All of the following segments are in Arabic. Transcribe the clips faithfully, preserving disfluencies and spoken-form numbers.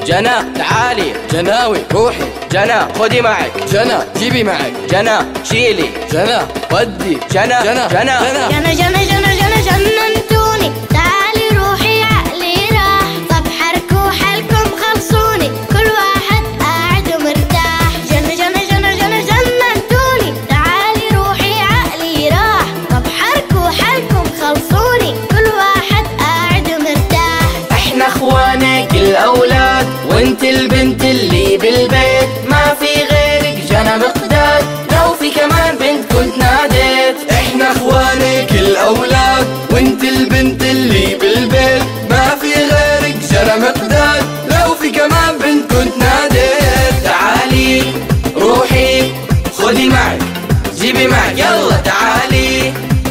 جنى تعالي، جناوي روحي، جنى خدي معك، جنى جيبي معك، جنى شيلي، جنى ودي، جنى جنى جنى جنى جنى جنى جنى جننتوني، تعالي روحي عقلي راح، طب حركوا حالكم خلصوني، كل واحد قاعد ومرتاح. جنى جنى جنى جنى جننتوني، تعالي روحي عقلي راح، طب حركوا حالكم خلصوني، كل واحد قاعد ومرتاح. احنا اخوانك الاولاد وانت البنت اللي بالبيت، ما في غيرك جنى مقداد، لو في كمان بنت كنت ناديت. احنا اخوانك الاولاد وانت البنت اللي بالبيت، ما في غيرك جنى مقداد، لو في كمان بنت كنت ناديت. تعالي روحي خدي معك، جيبي معك، يلا تعالي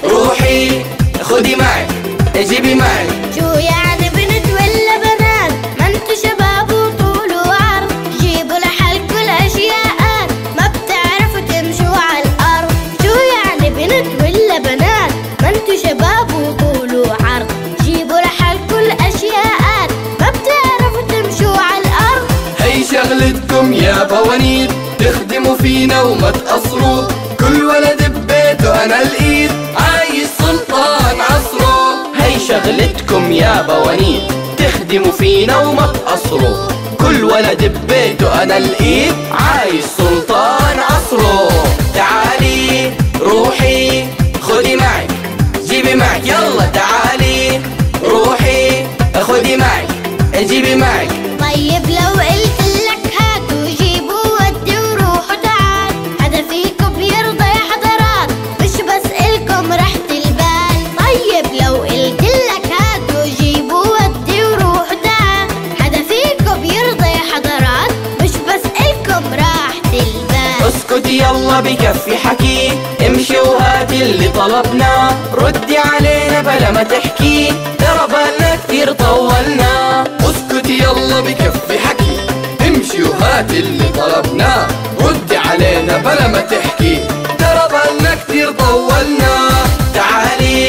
روحي خدي معك، جيبي معك. شو يعني بنت ولا بنات؟ ما انتو شباب وطول وعرض، جيبوا لحالكوا الاشياء، ما بتعرفوا تمشوا على الارض. شو يعني بنت ولا بنات؟ ما انتو شباب وطول وعرض، جيبوا لحالكوا الاشياء، ما بتعرفوا تمشوا على الارض. هي شغلتكم يا بوانيت، تخدموا فينا وما تقصروا، كل ولد ببيته انا الايد، عايز سلطان عصره. هي شغلتكم يا بوانيت، تخدموا فينا وما تقصروا، كل ولد ببيته انا الايد، عايز سلطان عصره. تعالي روحي خدي معك، جيبي معك، يلا تعالي روحي خدي معك، جيبي معك. طيب لو قلت لك هاتوا جيبوا ودي وروحوا تعال، حدا فيكم بيرضى يا حضرات؟ مش بسألكم راحة البال. طيب لو قلت لك هاتوا جيبوا ودي وروحوا تعال، حدا فيكم بيرضى يا حضرات؟ مش بسألكم راحة البال. اسكت يلا بكفي حكي، امشي وهاتي اللي طلبناه، ردي علينا بلا ما تحكي، ترى بالنا كتير طولنا. اسكت يلا بكفي حكي، امشي وهاتي اللي طلبناه، ردي علينا بلا ما تحكي، ترى بالنا كتير طولنا. تعالي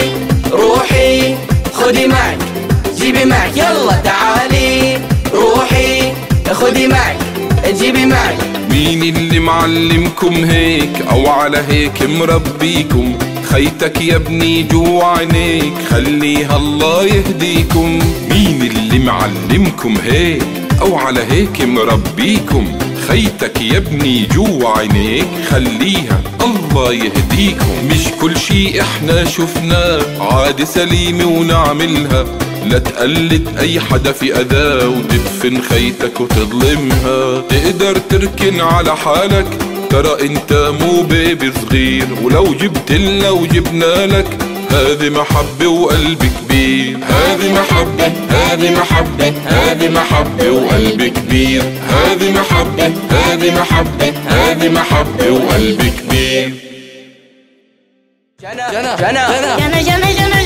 روحي خدي معك، جيبي معك، يلا تعالي روحي خدي معك، جيبي معك. مين اللي معلمكم هيك او على هيك مربيكم؟ خيتك يا ابني جوا عينيك، خليها الله يهديكم. مين اللي معلمكم هيك او على هيك مربيكم؟ خيتك يا ابني جوا عينيك، خليها الله يهديكم. مش كل شي احنا شفناه عادي سليمة ونعملها، لا تقلد اي حدا في اذاه وتدفن خيتك وتظلمها. تقدر تركن على حالك، ترى انت مو بيبي صغير، ولو جبتلنا وجبنا لك هذه محبة وقلب كبير. هذه محبة هذه محبة هذه محبة وقلب كبير. هذه محبة هذه محبة هذه محبة وقلب كبير. جنى جنى جنى جنى جنى جنى